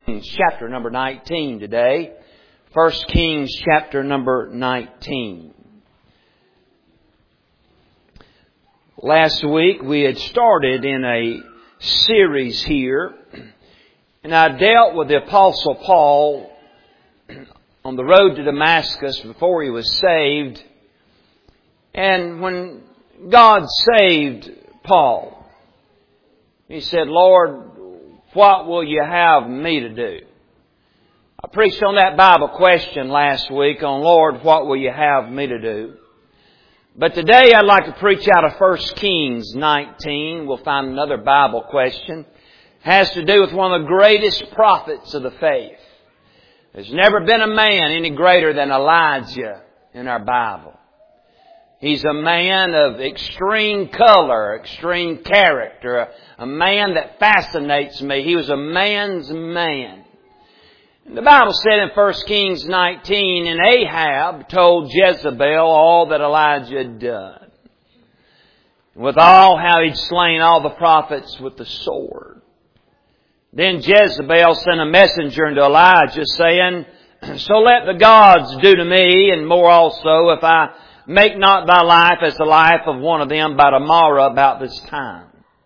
Chapter number 19 today. 1 Kings chapter number 19. Last week we had started in a series here, and I dealt with the Apostle Paul on the road to Damascus before he was saved. And when God saved Paul, he said, "Lord, what will you have me to do?" I preached on that Bible question last week on, "Lord, what will you have me to do?" But today I'd like to preach out of 1 Kings 19. We'll find another Bible question. It has to do with one of the greatest prophets of the faith. There's never been a man any greater than Elijah in our Bible. He's a man of extreme color, extreme character, a man that fascinates me. He was a man's man. And the Bible said in 1 Kings 19, and Ahab told Jezebel all that Elijah had done. With all how he'd slain all the prophets with the sword. Then Jezebel sent a messenger unto Elijah saying, "So let the gods do to me, and more also, if I make not thy life as the life of one of them by tomorrow about this time."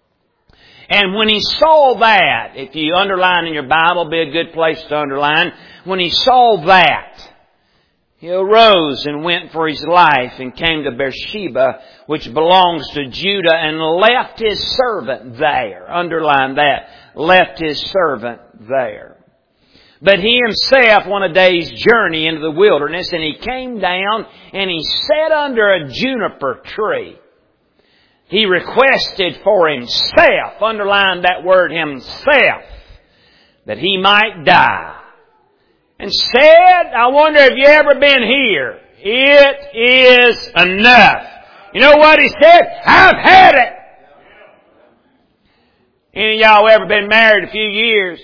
And when he saw that, if you underline in your Bible, be a good place to underline. When he saw that, he arose and went for his life and came to Beersheba, which belongs to Judah, and left his servant there. Underline that. Left his servant there. But he himself went a day's journey into the wilderness, and he came down and he sat under a juniper tree. He requested for himself, underline that word himself, that he might die. And said, "I wonder if you ever been here. It is enough." You know what he said? "I've had it." Any of y'all ever been married a few years?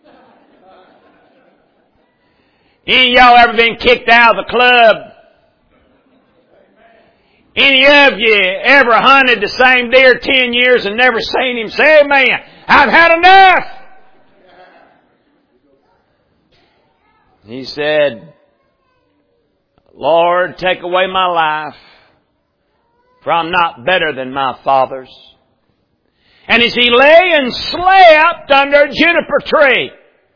Any of y'all ever been kicked out of the club? Any of you ever hunted the same deer 10 years and never seen him? Say amen. I've had enough. He said, "Lord, take away my life, for I'm not better than my fathers." And as he lay and slept under a juniper tree,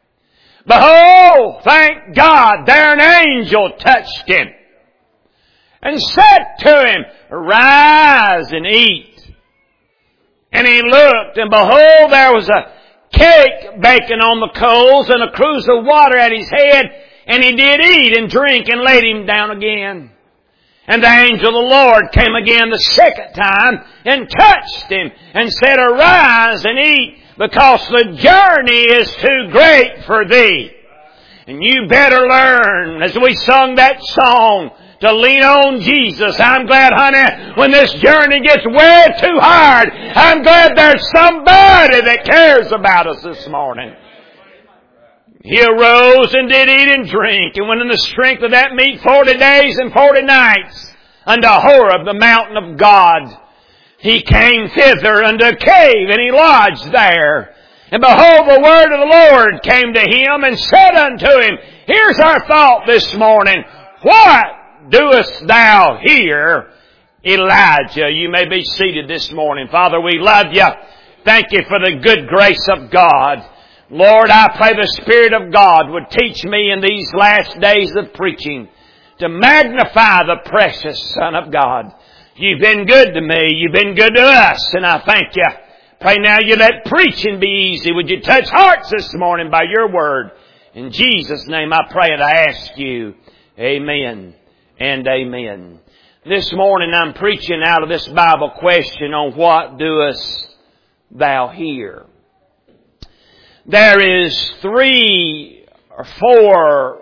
behold, thank God, there an angel touched him and said to him, "Arise and eat." And he looked, and behold, there was a cake baking on the coals and a cruse of water at his head. And he did eat and drink and laid him down again. And the angel of the Lord came again the second time and touched him and said, "Arise and eat, because the journey is too great for thee." And you better learn, as we sung that song, to lean on Jesus. I'm glad, honey, when this journey gets way too hard, I'm glad there's somebody that cares about us this morning. He arose and did eat and drink, and went in the strength of that meat 40 days and 40 nights unto Horeb, the mountain of God. He came thither unto a cave, and he lodged there. And behold, the word of the Lord came to him and said unto him, here's our thought this morning. What doest thou here, Elijah? You may be seated this morning. Father, we love you. Thank you for the good grace of God. Lord, I pray the Spirit of God would teach me in these last days of preaching to magnify the precious Son of God. You've been good to me. You've been good to us, and I thank you. Pray now you let preaching be easy. Would you touch hearts this morning by your word? In Jesus' name I pray and I ask you. Amen and amen. This morning I'm preaching out of this Bible question on what doest thou here? There is 3 or 4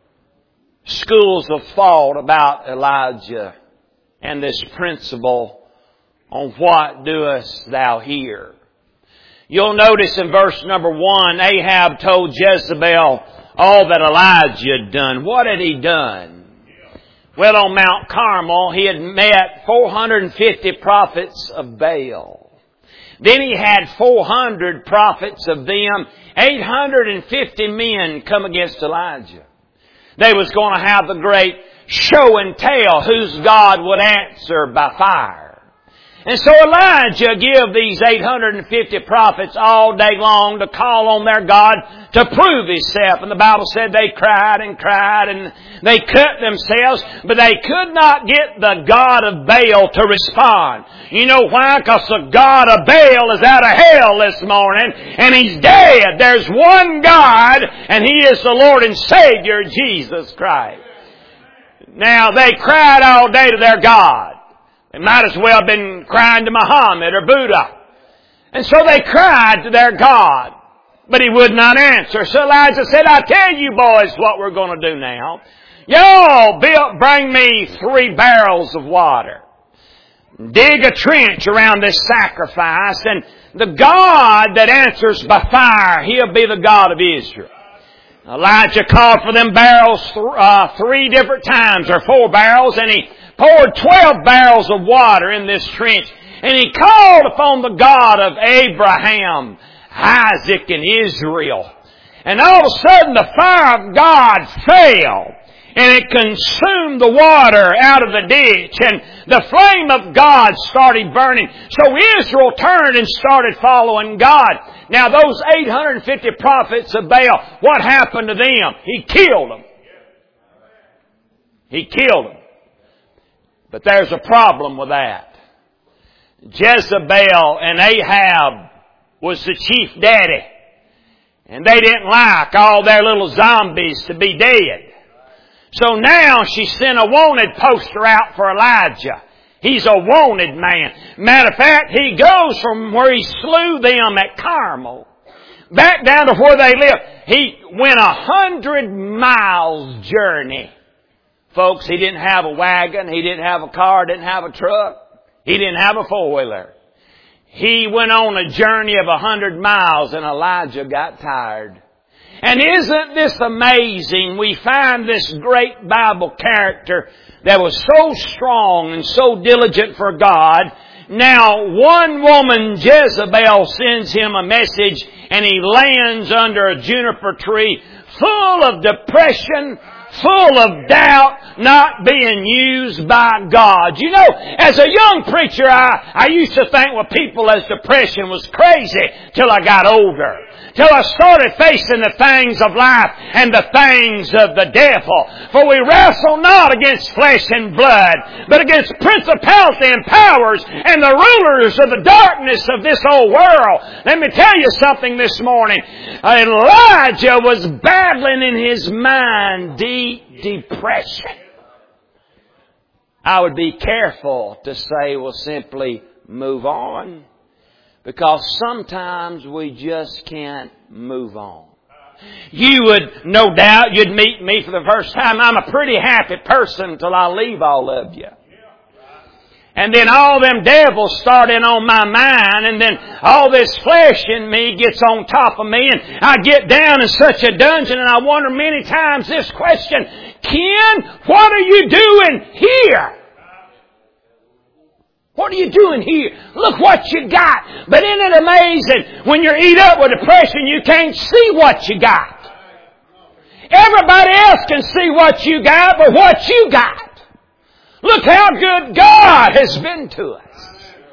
schools of thought about Elijah and this principle on what doest thou here. You'll notice in verse number 1, Ahab told Jezebel all that Elijah had done. What had he done? Well, on Mount Carmel, he had met 450 prophets of Baal. Then he had 400 prophets. Of them, 850 men come against Elijah. They was going to have the great show and tell whose God would answer by fire. And so Elijah gave these 850 prophets all day long to call on their God to prove Himself. And the Bible said they cried and cried and they cut themselves, but they could not get the God of Baal to respond. You know why? Because the God of Baal is out of hell this morning and he's dead. There's one God and He is the Lord and Savior, Jesus Christ. Now they cried all day to their God. They might as well have been crying to Muhammad or Buddha. And so they cried to their God, but He would not answer. So Elijah said, I tell you boys what we're going to do now. Y'all bring me 3 barrels of water. Dig a trench around this sacrifice, and the God that answers by fire, He'll be the God of Israel. Elijah called for them barrels 3 different times, or 4 barrels, and he poured 12 barrels of water in this trench. And he called upon the God of Abraham, Isaac, and Israel. And all of a sudden the fire of God fell. And it consumed the water out of the ditch. And the flame of God started burning. So Israel turned and started following God. Now those 850 prophets of Baal, what happened to them? He killed them. He killed them. But there's a problem with that. Jezebel and Ahab was the chief daddy. And they didn't like all their little zombies to be dead. So now she sent a wanted poster out for Elijah. He's a wanted man. Matter of fact, he goes from where he slew them at Carmel back down to where they lived. He went 100 miles journey. Folks, he didn't have a wagon, he didn't have a car, didn't have a truck, he didn't have a four-wheeler. He went on a journey of 100 miles and Elijah got tired. And isn't this amazing? We find this great Bible character that was so strong and so diligent for God. Now, one woman, Jezebel, sends him a message and he lands under a juniper tree full of depression, full of doubt, not being used by God. You know, as a young preacher, I used to think, well, people as depression was crazy till I got older. Till I started facing the things of life and the things of the devil. For we wrestle not against flesh and blood, but against principality and powers and the rulers of the darkness of this old world. Let me tell you something this morning. Elijah was battling in his mind deep depression. I would be careful to say, well, simply move on. Because sometimes we just can't move on. You would, no doubt, you'd meet me for the first time. I'm a pretty happy person till I leave all of you. And then all them devils start in on my mind, and then all this flesh in me gets on top of me, and I get down in such a dungeon, and I wonder many times this question, Ken, what are you doing here? What are you doing here? Look what you got. But isn't it amazing? When you're eat up with depression, you can't see what you got. Everybody else can see what you got, but what you got. Look how good God has been to us.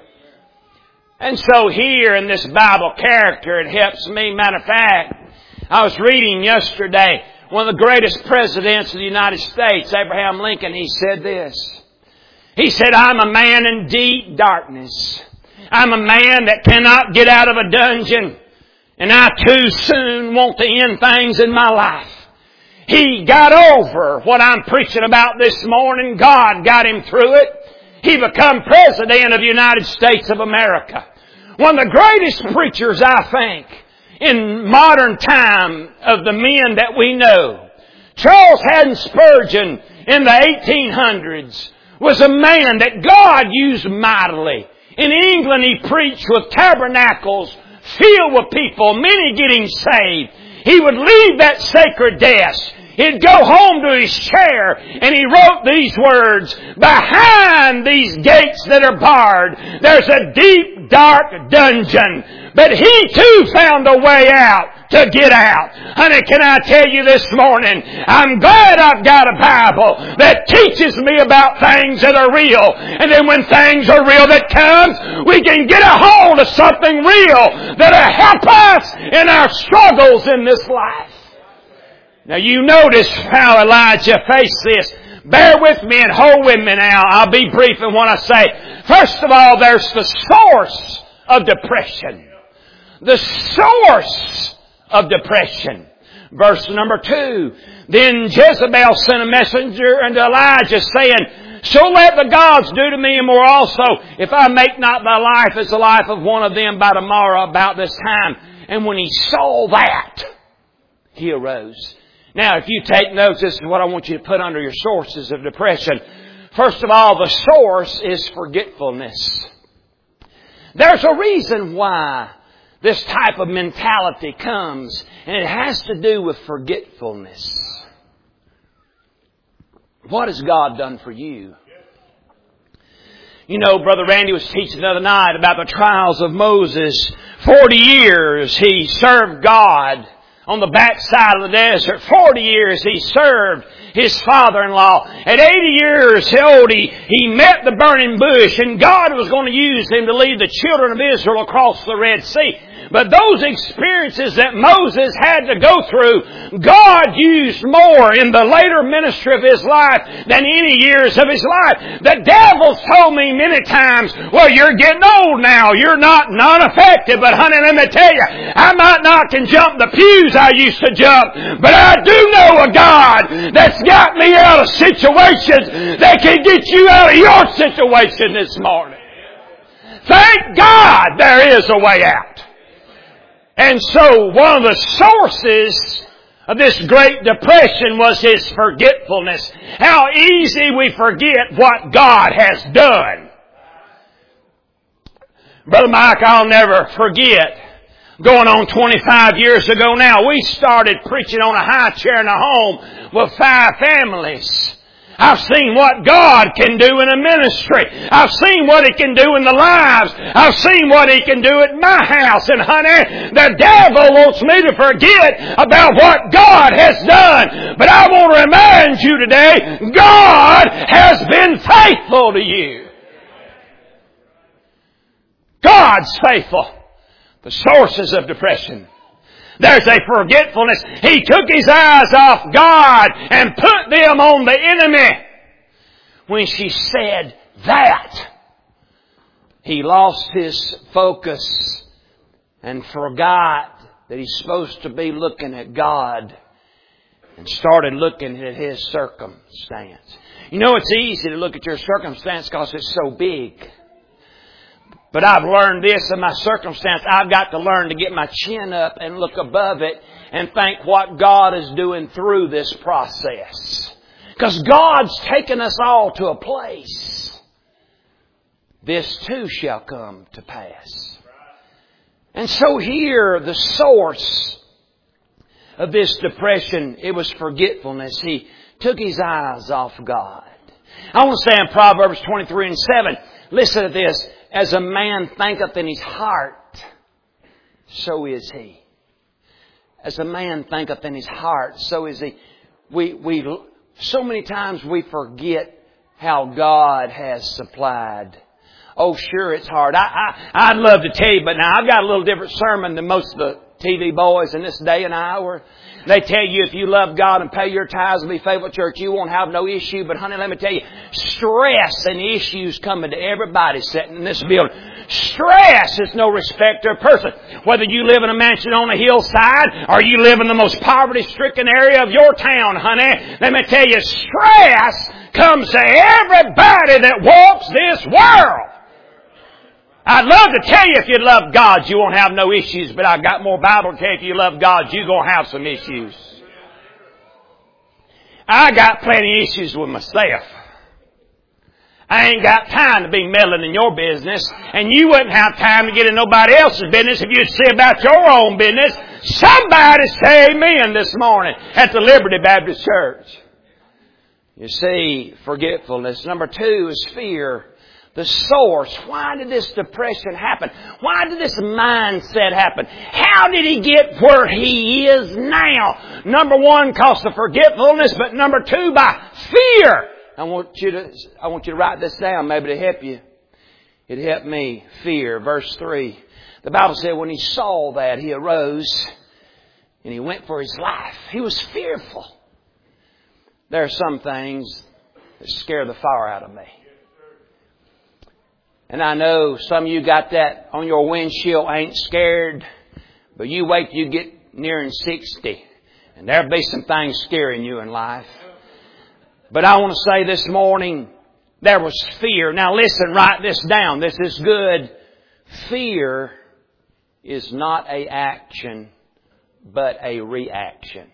And so here in this Bible character, it helps me. Matter of fact, I was reading yesterday, one of the greatest presidents of the United States, Abraham Lincoln, he said this. He said, I'm a man in deep darkness. I'm a man that cannot get out of a dungeon. And I too soon want to end things in my life. He got over what I'm preaching about this morning. God got him through it. He became President of the United States of America. One of the greatest preachers, I think, in modern time of the men that we know. Charles Haddon Spurgeon in the 1800s. Was a man that God used mightily. In England, he preached with tabernacles filled with people, many getting saved. He would leave that sacred desk. He'd go home to his chair and he wrote these words, behind these gates that are barred, there's a deep dark dungeon. But he too found a way out to get out. Honey, can I tell you this morning, I'm glad I've got a Bible that teaches me about things that are real. And then when things are real that comes, we can get a hold of something real that'll help us in our struggles in this life. Now you notice how Elijah faced this. Bear with me and hold with me now. I'll be brief in what I say. First of all, there's the source of depression. The source of depression. Verse number 2. Then Jezebel sent a messenger unto Elijah saying, so let the gods do to me and more also, if I make not thy life as the life of one of them by tomorrow about this time. And when he saw that, he arose. Now, if you take notes, this is what I want you to put under your sources of depression. First of all, the source is forgetfulness. There's a reason why this type of mentality comes, and it has to do with forgetfulness. What has God done for you? You know, Brother Randy was teaching the other night about the trials of Moses. 40 years he served God on the backside of the desert. 40 years he served his father-in-law. At 80 years old he met the burning bush, and God was going to use him to lead the children of Israel across the Red Sea. But those experiences that Moses had to go through, God used more in the later ministry of his life than any years of his life. The devil's told me many times, well, you're getting old now. You're not non-effective. But honey, let me tell you, I might not can jump the pews I used to jump, but I do know a God that's got me out of situations that can get you out of your situation this morning. Thank God there is a way out. And so one of the sources of this Great Depression was his forgetfulness. How easy we forget what God has done. Brother Mike, I'll never forget, going on 25 years ago now, we started preaching on a high chair in a home with 5 families. I've seen what God can do in a ministry. I've seen what He can do in the lives. I've seen what He can do at my house. And honey, the devil wants me to forget about what God has done. But I want to remind you today, God has been faithful to you. God's faithful. The sources of depression. There's a forgetfulness. He took his eyes off God and put them on the enemy. When she said that, he lost his focus and forgot that he's supposed to be looking at God and started looking at his circumstance. You know, it's easy to look at your circumstance because it's so big. But I've learned this in my circumstance. I've got to learn to get my chin up and look above it and think what God is doing through this process. Because God's taken us all to a place. This too shall come to pass. And so here, the source of this depression, it was forgetfulness. He took his eyes off God. I want to say in Proverbs 23:7, listen to this. As a man thinketh in his heart, so is he. As a man thinketh in his heart, so is he. So many times we forget how God has supplied. Oh, sure, it's hard. I'd love to tell you, but now I've got a little different sermon than most of the TV boys in this day and hour. They tell you if you love God and pay your tithes and be faithful to church, you won't have no issue. But honey, let me tell you, stress and issues coming to everybody sitting in this building. Stress is no respecter of person. Whether you live in a mansion on a hillside or you live in the most poverty-stricken area of your town, honey, let me tell you, stress comes to everybody that walks this world. I'd love to tell you if you love God, you won't have no issues, but I've got more Bible to tell you if you love God, you're going to have some issues. I got plenty of issues with myself. I ain't got time to be meddling in your business, and you wouldn't have time to get in nobody else's business if you'd see about your own business. Somebody say amen this morning at the Liberty Baptist Church. You see, forgetfulness. Number 2 is fear. The source. Why did this depression happen? Why did this mindset happen? How did he get where he is now? Number one, because of forgetfulness, but number two, by fear. I want you to write this down, maybe to help you. It helped me. Fear. Verse 3. The Bible said when he saw that, he arose and he went for his life. He was fearful. There are some things that scare the fire out of me. And I know some of you got that on your windshield, ain't scared. But you wait till you get nearing 60. And there'll be some things scaring you in life. But I want to say this morning, there was fear. Now listen, write this down. This is good. Fear is not an action, but a reaction.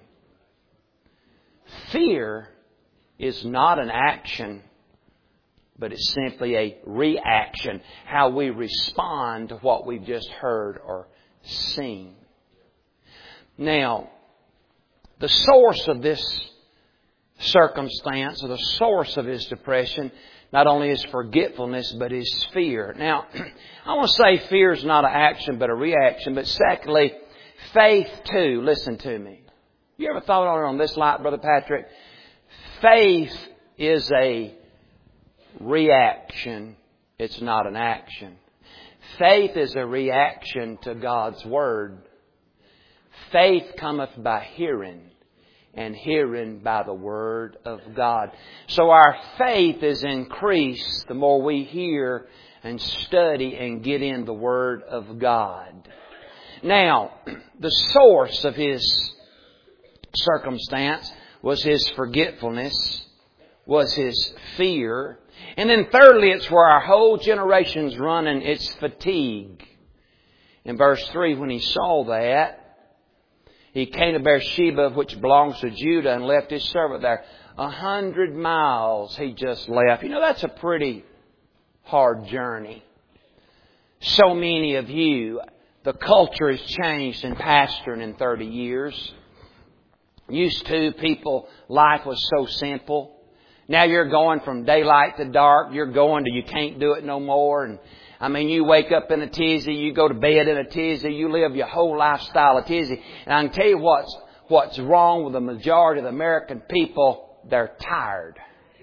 Fear is not an action, but it's simply a reaction. How we respond to what we've just heard or seen. Now, the source of this circumstance, or the source of his depression, not only is forgetfulness, but is fear. Now, I want to say fear is not an action, but a reaction. But secondly, faith too. Listen to me. You ever thought on this light, Brother Patrick? Faith is a reaction. It's not an action. Faith is a reaction to God's Word. Faith cometh by hearing, and hearing by the Word of God. So our faith is increased the more we hear and study and get in the Word of God. Now, the source of his circumstance was his forgetfulness, was his fear. And then thirdly, it's where our whole generation's running, it's fatigue. In verse 3, when he saw that, he came to Beersheba, which belongs to Judah, and left his servant there. 100 miles he just left. You know, that's a pretty hard journey. So many of you, the culture has changed in pastoring in 30 years. Used to, life was so simple. Now you're going from daylight to dark. You're going to you can't do it no more. And I mean, you wake up in a tizzy, you go to bed in a tizzy, you live your whole lifestyle a tizzy. And I can tell you what's wrong with the majority of the American people. They're tired.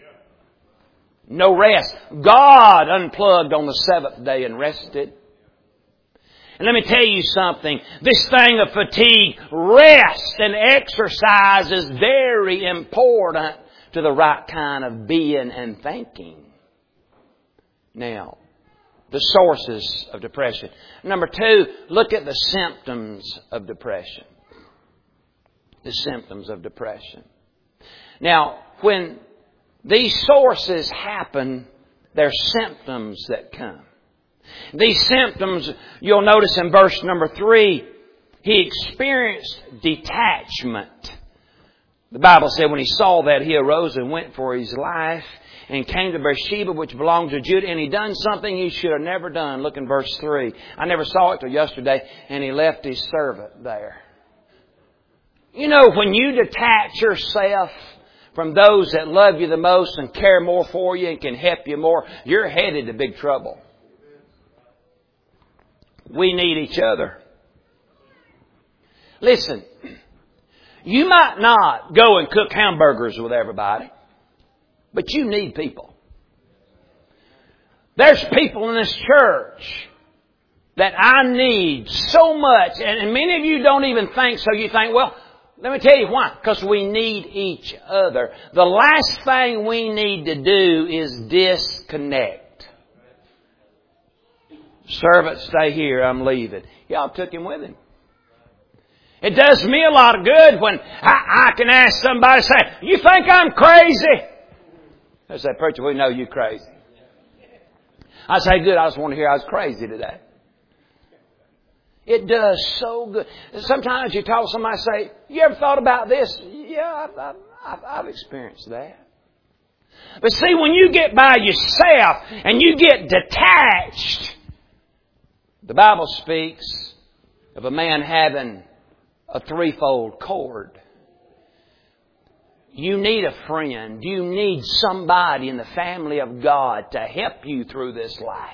No rest. God unplugged on the seventh day and rested. And let me tell you something. This thing of fatigue, rest and exercise is very important to the right kind of being and thinking. Now, the sources of depression. Number 2, look at the symptoms of depression. The symptoms of depression. Now, when these sources happen, there are symptoms that come. These symptoms, you'll notice in verse number 3, he experienced detachment. The Bible said when he saw that, he arose and went for his life and came to Beersheba, which belonged to Judah, and he done something he should have never done. Look in verse 3. I never saw it till yesterday, and he left his servant there. You know, when you detach yourself from those that love you the most and care more for you and can help you more, you're headed to big trouble. We need each other. Listen, you might not go and cook hamburgers with everybody, but you need people. There's people in this church that I need so much, and many of you don't even think so. You think, well, let me tell you why. Because we need each other. The last thing we need to do is disconnect. Servant, stay here. I'm leaving. Y'all took him with him. It does me a lot of good when I can ask somebody, say, you think I'm crazy? They say, preacher, we know you crazy. I say, good. I just want to hear I was crazy today. It does so good. Sometimes you talk to somebody, say, you ever thought about this? Yeah, I've experienced that. But see, when you get by yourself and you get detached, the Bible speaks of a man having a threefold cord. You need a friend. You need somebody in the family of God to help you through this life.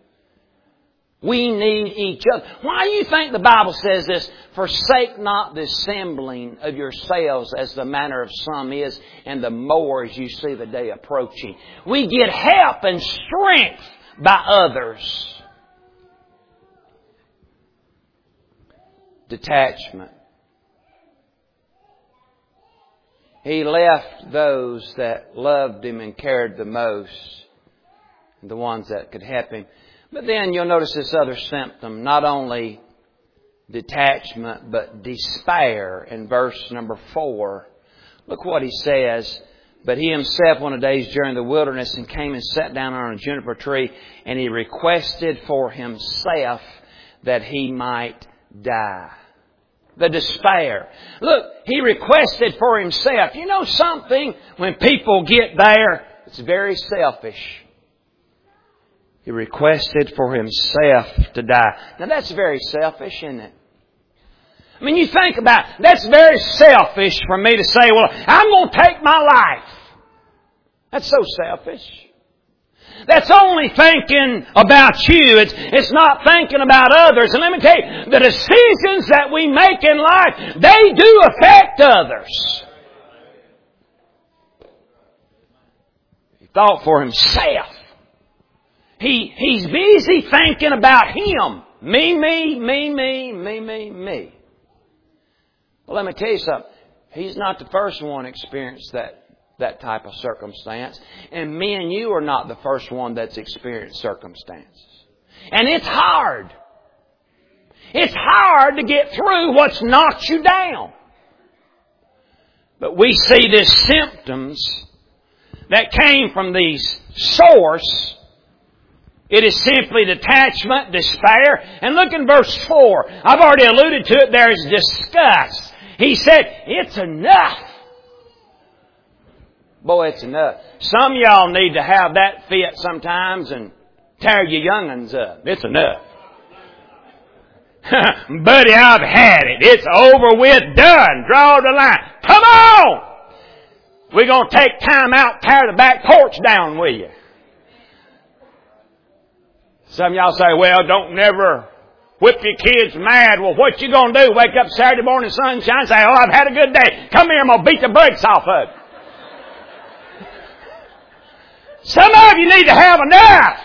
We need each other. Why do you think the Bible says this? Forsake not the assembling of yourselves as the manner of some is, and the more as you see the day approaching. We get help and strength by others. Detachment. He left those that loved Him and cared the most, the ones that could help Him. But then you'll notice this other symptom, not only detachment, but despair in verse number 4. Look what he says. But he himself went a day's journey in the wilderness and came and sat down on a juniper tree, and he requested for himself that he might die. The despair. Look, he requested for himself. You know something? When people get there, it's very selfish. He requested for himself to die. Now that's very selfish, isn't it? I mean, you think about it. That's very selfish for me to say, well, I'm going to take my life. That's so selfish. That's only thinking about you. It's not thinking about others. And let me tell you, the decisions that we make in life, they do affect others. He thought for himself. He's busy thinking about him. Me. Well, let me tell you something. He's not the first one to experience that type of circumstance. And me and you are not the first one that's experienced circumstances. And it's hard. It's hard to get through what's knocked you down. But we see these symptoms that came from these source. It is simply detachment, despair. And look in verse 4. I've already alluded to it. There is disgust. He said, it's enough. Boy, it's enough. Some of y'all need to have that fit sometimes and tear your young'uns up. It's enough. Buddy, I've had it. It's over with, done. Draw the line. Come on! We're going to take time out, tear the back porch down with you. Some of y'all say, well, don't never whip your kids mad. Well, what you going to do? Wake up Saturday morning, sunshine, say, oh, I've had a good day. Come here, I'm going to beat the brakes off of you. Some of you need to have enough.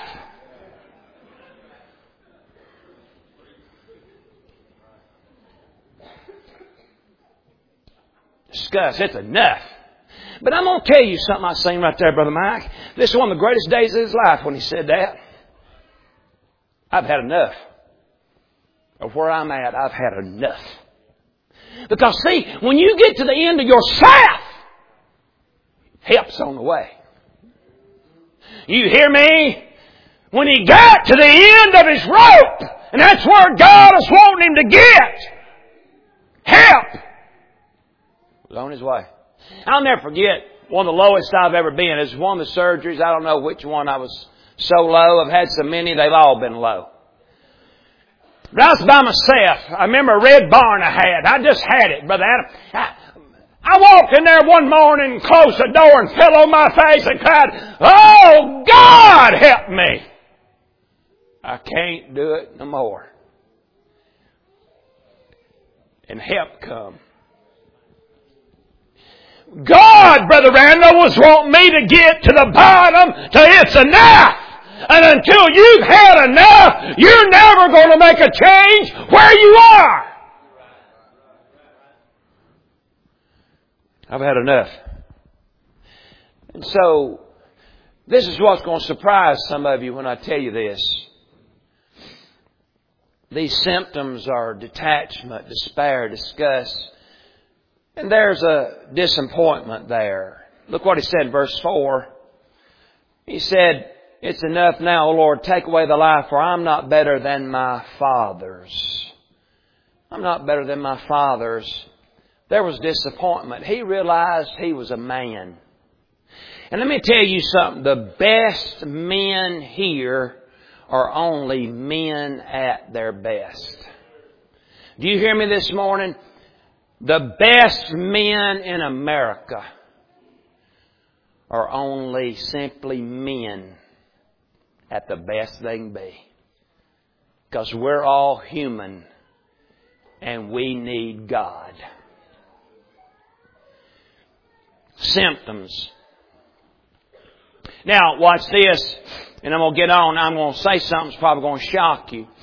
Discuss. It's enough. But I'm going to tell you something I seen right there, Brother Mike. This is one of the greatest days of his life when he said that. I've had enough. Of where I'm at, I've had enough. Because see, when you get to the end of yourself, help's on the way. You hear me? When he got to the end of his rope, and that's where God is wanting him to get, help was on his way. I'll never forget one of the lowest I've ever been. It was one of the surgeries. I don't know which one I was so low. I've had so many, they've all been low. But I was by myself. I remember a red barn I had. I just had it, Brother Adam. I walked in there one morning and closed the door and fell on my face and cried, oh, God, help me. I can't do it no more. And help come. God, Brother Randall, was wanting me to get to the bottom till it's enough. And until you've had enough, you're never going to make a change where you are. I've had enough. And so, this is what's going to surprise some of you when I tell you this. These symptoms are detachment, despair, disgust. And there's a disappointment there. Look what he said in verse 4. He said, it's enough now, O Lord, take away the life, for I'm not better than my fathers. I'm not better than my fathers. There was disappointment. He realized he was a man. And let me tell you something. The best men here are only men at their best. Do you hear me this morning? The best men in America are only simply men at the best they can be. Because we're all human and we need God. Symptoms. Now, watch this, and I'm going to get on. I'm going to say something that's probably going to shock you.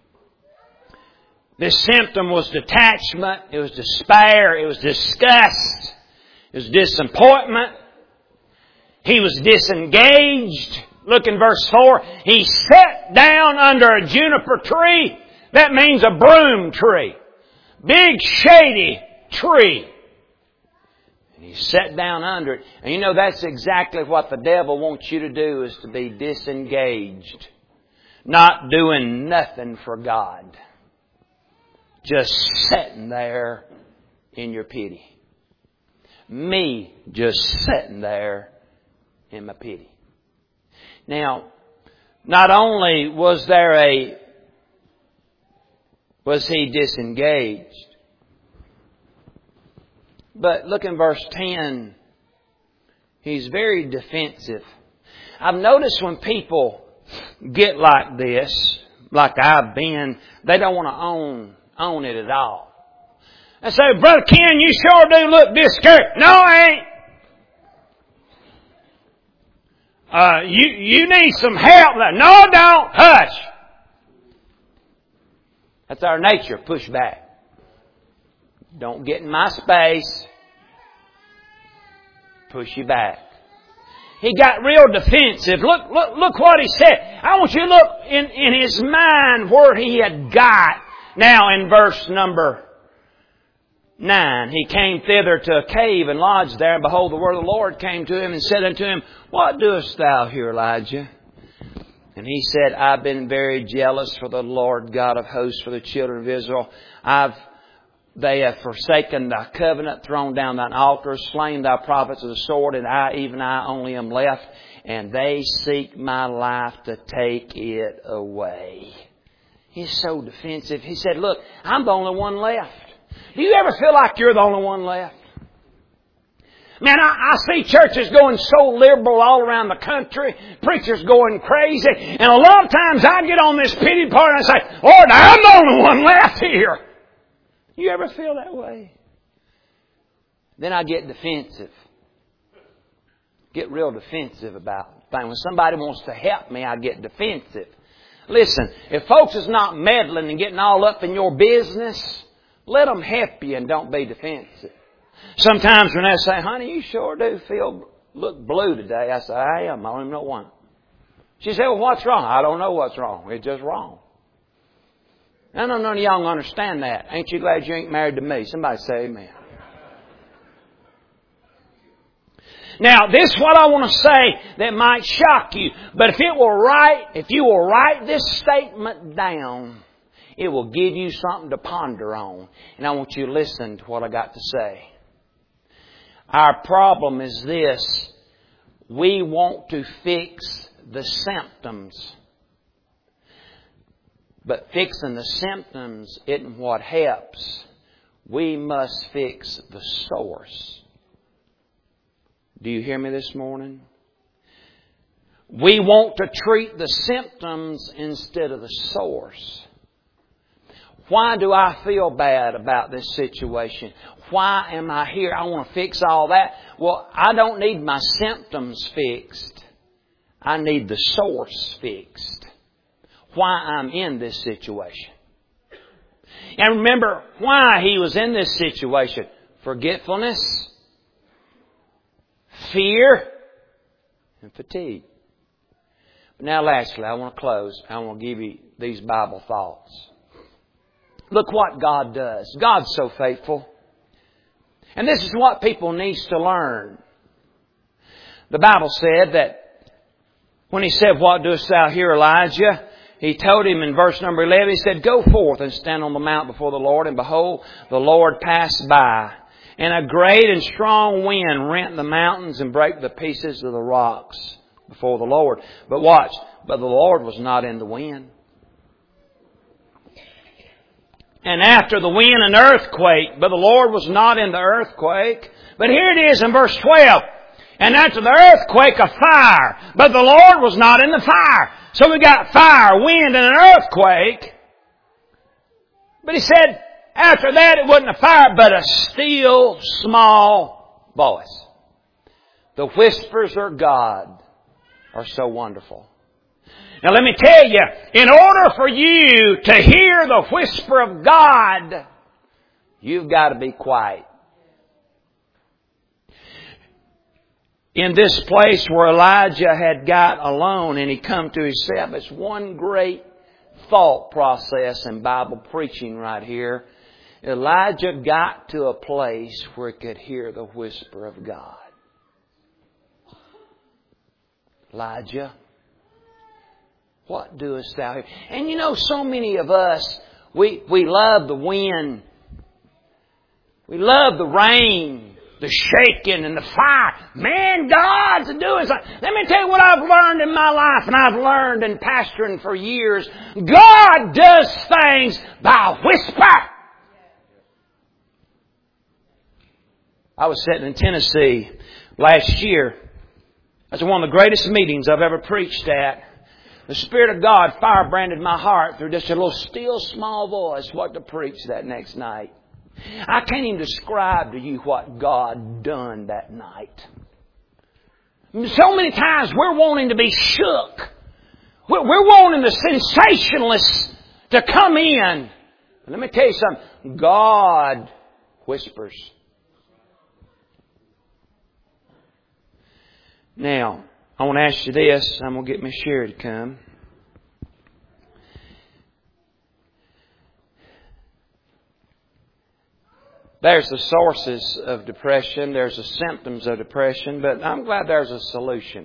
This symptom was detachment, it was despair, it was disgust, it was disappointment. He was disengaged. Look in verse 4. He sat down under a juniper tree. That means a broom tree. Big shady tree. And he sat down under it. And you know that's exactly what the devil wants you to do, is to be disengaged. Not doing nothing for God. Just sitting there in your pity. Me just sitting there in my pity. Now, not only was he disengaged, but look in verse 10, he's very defensive. I've noticed when people get like this, like I've been, they don't want to own it at all. I say, Brother Ken, you sure do look discouraged. No, I ain't. You need some help. No, don't. Hush. That's our nature. Push back. Don't get in my space. Push you back. He got real defensive. Look what he said. I want you to look in his mind where he had got. Now in verse number 9, he came thither to a cave and lodged there, and behold, the word of the Lord came to him and said unto him, What doest thou here, Elijah? And he said, I've been very jealous for the Lord God of hosts, for the children of Israel. They have forsaken thy covenant, thrown down thine altars, slain thy prophets with the sword, and even I only am left, and they seek my life to take it away. He's so defensive. He said, look, I'm the only one left. Do you ever feel like you're the only one left? Man, I see churches going so liberal all around the country. Preachers going crazy. And a lot of times I get on this pity party and I say, Lord, I'm the only one left here. You ever feel that way? Then I get defensive. Get real defensive about things. When somebody wants to help me, I get defensive. Listen, if folks is not meddling and getting all up in your business, let them help you and don't be defensive. Sometimes when they say, honey, you sure do look blue today. I say, I am. I don't even know why. She said, well, what's wrong? I don't know what's wrong. It's just wrong. I know none of y'all understand that. Ain't you glad you ain't married to me? Somebody say amen. Now, this is what I want to say that might shock you. But if you will write this statement down, it will give you something to ponder on. And I want you to listen to what I got to say. Our problem is this. We want to fix the symptoms. But fixing the symptoms isn't what helps. We must fix the source. Do you hear me this morning? We want to treat the symptoms instead of the source. Why do I feel bad about this situation? Why am I here? I want to fix all that. Well, I don't need my symptoms fixed. I need the source fixed. Why I'm in this situation. And remember why he was in this situation. Forgetfulness, fear, and fatigue. But now lastly, I want to close. I want to give you these Bible thoughts. Look what God does. God's so faithful. And this is what people need to learn. The Bible said that when he said, What doest thou here, Elijah? He told him in verse number 11, he said, Go forth and stand on the mount before the Lord. And behold, the Lord passed by. And a great and strong wind rent the mountains and brake the pieces of the rocks before the Lord. But watch, but the Lord was not in the wind. And after the wind, an earthquake. But the Lord was not in the earthquake. But here it is in verse 12. And after the earthquake, a fire. But the Lord was not in the fire. So we got fire, wind, and an earthquake. But He said, after that it wasn't a fire, but a still, small voice. The whispers of God are so wonderful. Now let me tell you, in order for you to hear the whisper of God, you've got to be quiet. In this place where Elijah had got alone and he come to himself, it's one great thought process in Bible preaching right here. Elijah got to a place where he could hear the whisper of God. Elijah, what doest thou here? And you know, so many of us, we love the wind. We love the rain, the shaking and the fire. Man, God's doing something. Let me tell you what I've learned in my life, and I've learned in pastoring for years. God does things by whisper. I was sitting in Tennessee last year. That's one of the greatest meetings I've ever preached at. The Spirit of God firebranded my heart through just a little still small voice what to preach that next night. I can't even describe to you what God done that night. So many times we're wanting to be shook. We're wanting the sensationalists to come in. Let me tell you something. God whispers. Now, I want to ask you this. I'm going to get Miss Sherry to come. There's the sources of depression. There's the symptoms of depression. But I'm glad there's a solution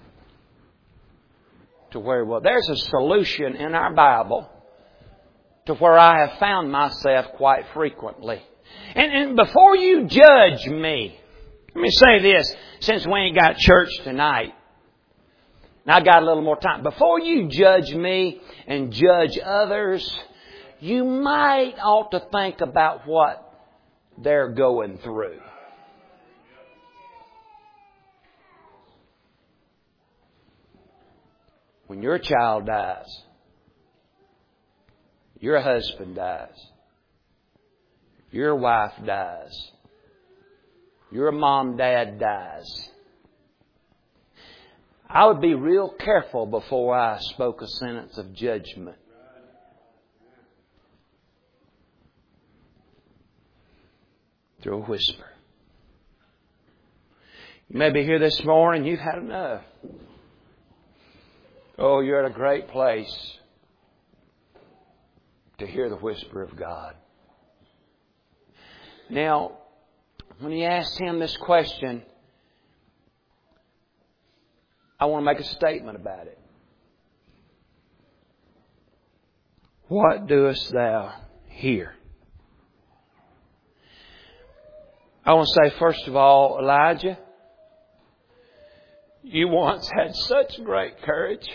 to where there's a solution in our Bible to where I have found myself quite frequently. And before you judge me, let me say this, since we ain't got church tonight, and I got a little more time. Before you judge me and judge others, you might ought to think about what they're going through. When your child dies, your husband dies, your wife dies, your mom, dad dies, I would be real careful before I spoke a sentence of judgment. Through a whisper. You may be here this morning, you've had enough. Oh, you're at a great place to hear the whisper of God. Now, when he asked him this question, I want to make a statement about it. What doest thou here? I want to say, first of all, Elijah, you once had such great courage.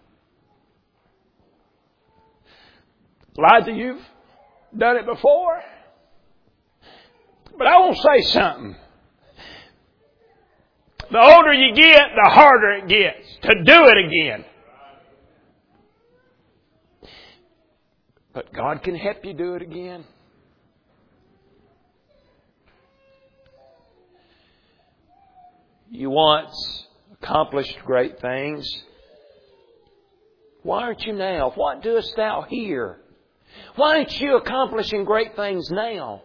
Elijah, you've done it before. But I want to say something. The older you get, the harder it gets to do it again. But God can help you do it again. You once accomplished great things. Why aren't you now? What doest thou here? Why aren't you accomplishing great things now?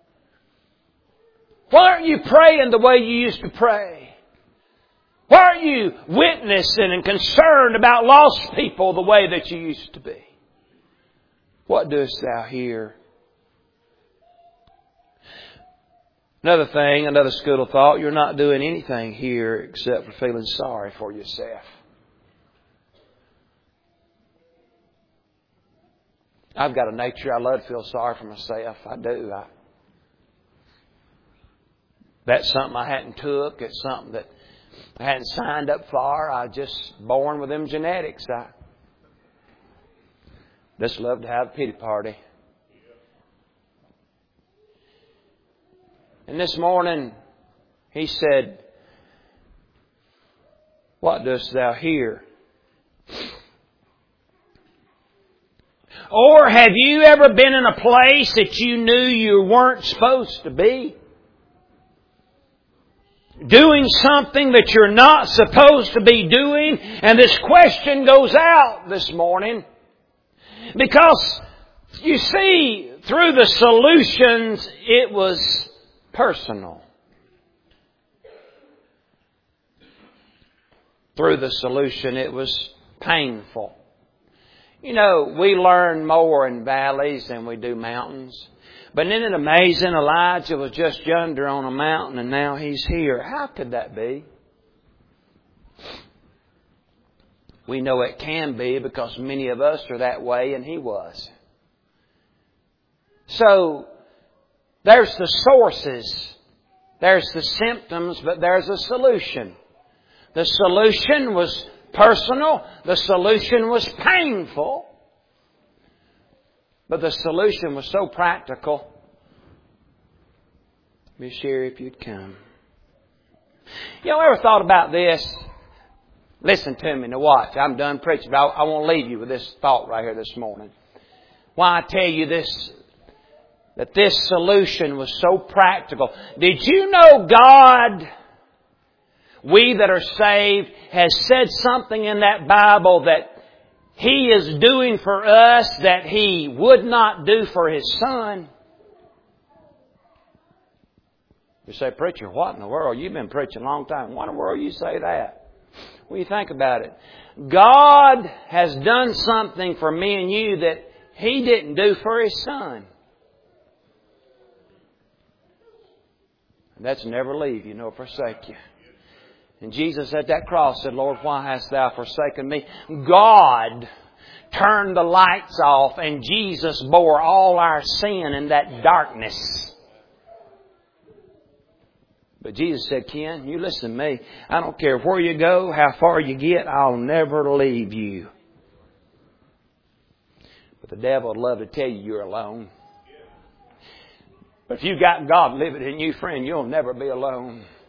Why aren't you praying the way you used to pray? Why aren't you witnessing and concerned about lost people the way that you used to be? What doest thou here? Another thing, another school of thought, you're not doing anything here except for feeling sorry for yourself. I've got a nature, I love to feel sorry for myself. I do. That's something I hadn't took. It's something that I hadn't signed up for. I was just born with them genetics. I just love to have a pity party. And this morning, he said, what dost thou here? Or have you ever been in a place that you knew you weren't supposed to be? Doing something that you're not supposed to be doing? And this question goes out this morning. Because, you see, through the solutions, it was personal. Through the solution, it was painful. You know, we learn more in valleys than we do mountains. But isn't it amazing? Elijah was just yonder on a mountain and now he's here. How could that be? We know it can be because many of us are that way and he was. So, there's the sources. There's the symptoms, but there's a solution. The solution was personal. The solution was painful. But the solution was so practical. Miss Sherry, if you'd come. You know, ever thought about this? Listen to me now, watch. I'm done preaching, but I won't leave you with this thought right here this morning. Why I tell you this, that this solution was so practical. Did you know God, we that are saved, has said something in that Bible that He is doing for us that He would not do for His Son? You say, preacher, what in the world? You've been preaching a long time. Why in the world you say that? Well, you think about it. God has done something for me and you that He didn't do for His Son. And that's never leave you nor forsake you. And Jesus at that cross said, Lord, why hast Thou forsaken me? God turned the lights off and Jesus bore all our sin in that darkness. But Jesus said, Ken, you listen to me. I don't care where you go, how far you get, I'll never leave you. But the devil would love to tell you you're alone. But if you've got God living in you, friend, you'll never be alone.